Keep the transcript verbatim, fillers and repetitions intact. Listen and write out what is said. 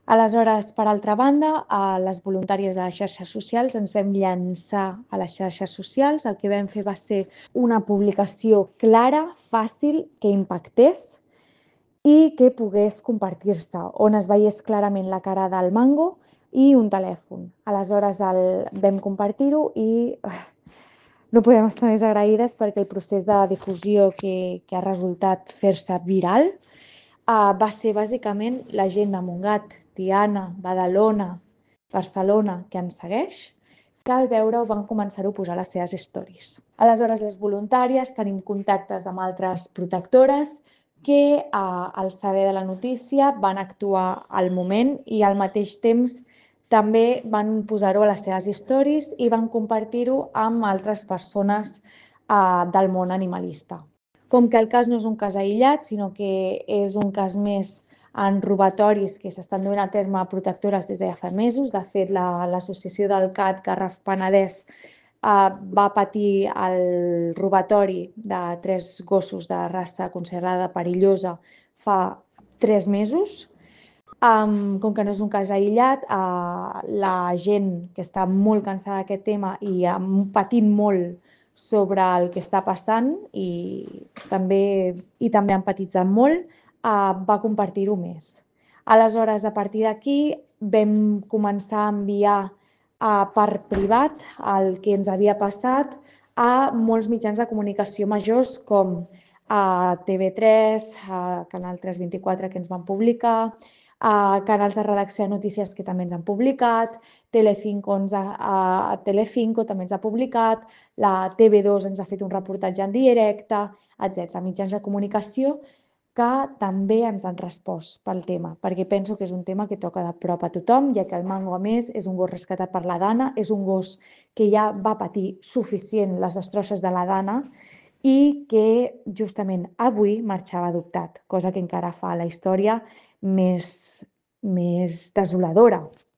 Aleshores, per altra banda, a les voluntàries de les xarxes socials ens vam llançar a les xarxes socials. El que vam fer va ser una publicació clara, fàcil, que impactés i que pogués compartir-se, on es veiés clarament la cara del Mango i un telèfon. Aleshores el vam compartir-ho i no podem estar més agraïdes perquè el procés de difusió que, que ha resultat fer-se viral Uh, va ser bàsicament la gent de Montgat, Tiana, Badalona, Barcelona, que ens segueix, que al veure-ho van començar-ho a posar a les seves stories. Aleshores, les voluntàries tenim contactes amb altres protectores que uh, al saber de la notícia van actuar al moment i al mateix temps també van posar-ho a les seves stories i van compartir-ho amb altres persones uh, del món animalista. Com que el cas no és un cas aïllat, sinó que és un cas més en robatoris que s'estan duent a terme protectores des de ja fa mesos. De fet, l'associació la, del C A T Garraf Penedès eh, va patir el robatori de tres gossos de raça considerada perillosa fa tres mesos. Um, com que no és un cas aïllat, uh, la gent que està molt cansada d'aquest tema i ha patint molt sobre el que està passant i també, i també han empatitzat molt, uh, va compartir-ho més. Aleshores, a partir d'aquí vam començar a enviar uh, per privat el que ens havia passat a molts mitjans de comunicació majors com a T V tres, a Canal tres vint-i-quatre que ens van publicar, a canals de redacció de notícies que també ens han publicat, Telecinco, ens ha, a Telecinco també ens ha publicat, la T V dos ens ha fet un reportatge en directe, etcètera. Mitjans de comunicació que també ens han respost pel tema, perquè penso que és un tema que toca de prop a tothom, ja que el Mango, a més, és un gos rescatat per la Dana, és un gos que ja va patir suficient les destrosses de la Dana i que justament avui marxava adoptat, cosa que encara fa la història més, més desoladora.